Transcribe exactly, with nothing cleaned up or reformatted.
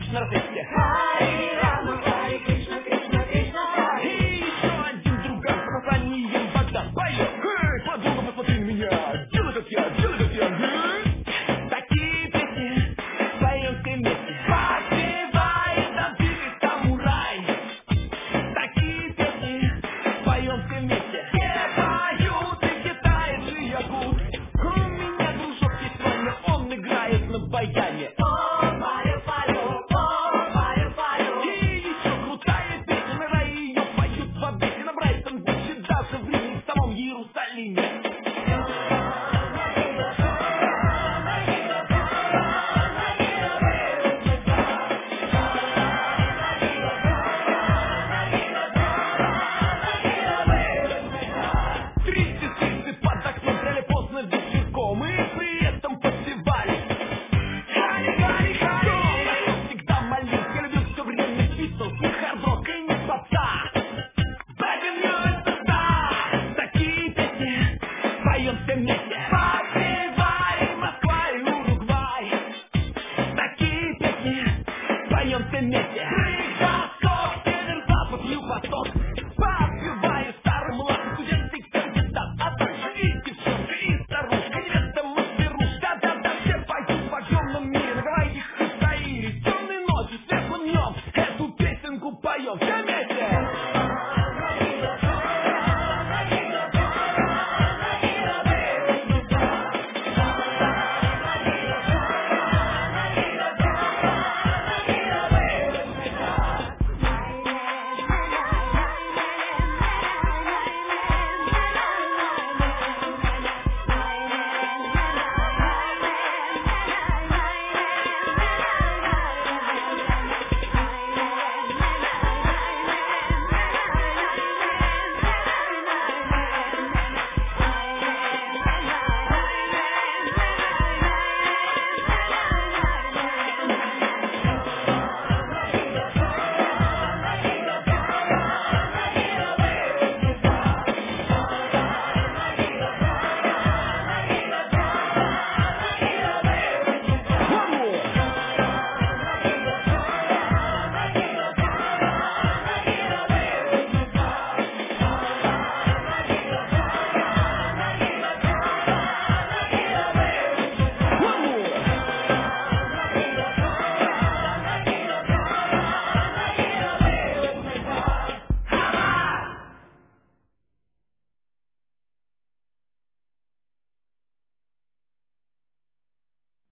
на рассвете. Хари Рама, Хари Кришна, Кришна, Кришна, Хари. И еще один друган с названием Богдан поет. Эй, подруга, посмотри на меня, делай как я, делай как я. Эй. Такие песни поем все вместе. Подпевает нам двигай самурай. Такие песни поем все вместе. Все поют и Китае же ягут. У меня дружок есть Ваня, он играет на баяне. О, пою, пою, о, пою, пою. И еще крутая песня, на ее поют в обете. На Брайтон Бич, даже в Риме, в самом Иерусалиме. Три сестры под окном гуляли поздно вечерком и при этом подпевали. Хари, хари, хари. Кто всегда молился, я любил все время Битлз, не хард-рок и не попса. Baby, you это да. Такие песни поем все вместе. Подпевай, Москва и Уругвай. Такие песни поем все вместе. Приход, север, запад, юг, восток. Подпеваю старый младший студент и кандидат, а также и девчонка, и старушка, невеста, мастерушка. Да-да-да, все поют в огромном мире, на Гавайях и Каире. Темной ночью, светлым днем эту песенку поем.